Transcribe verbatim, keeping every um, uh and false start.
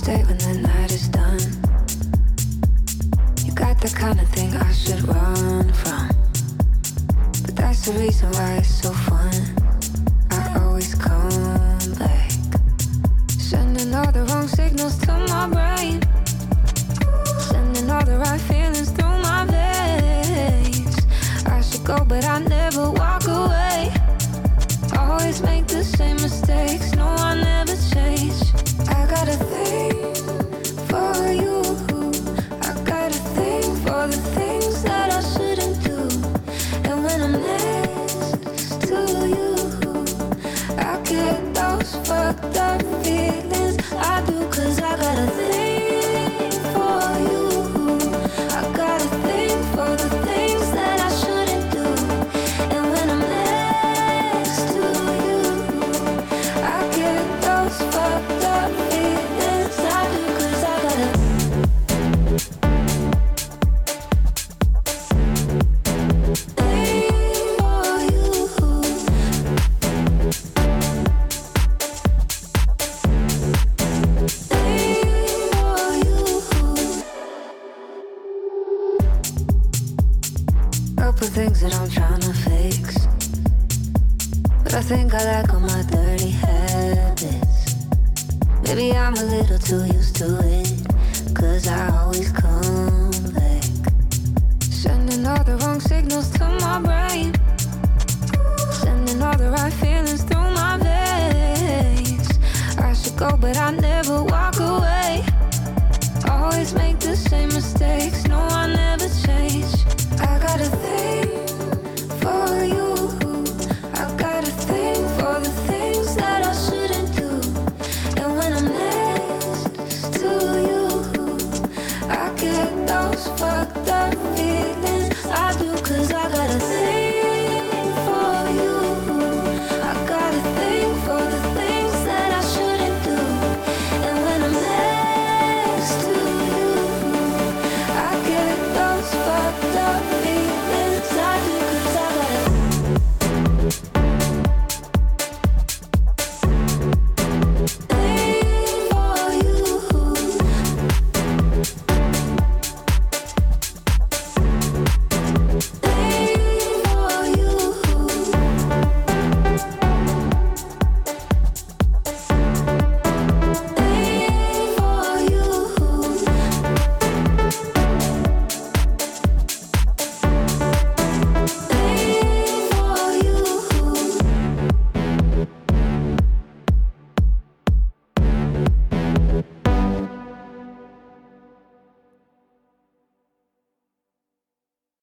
stay when the night is done. You got the kind of thing I should run from, but that's the reason why it's so fun. I always come back, sending all the wrong signals to my brain, sending all the right feelings through my veins. I should go, but I never walk away. Always make the same mistakes, no, I never change. I got a thing for you, I got a thing for the things that I shouldn't do. And when I'm next to you, I get those fucked up feelings. I do, cause I got a thing for you, I got a thing for the things that I shouldn't do. And when I'm next to you, I get those fucked up feelings. I do, cause I got a couple things that I'm trying to fix, but I think I like all my dirty habits. Maybe I'm a little too used to it, cause I always come back, sending all the wrong signals to my brain, sending all the right feelings through my veins. I should go, but I never walk away. Always make the same mistakes, no, I never change. I got a thing for you,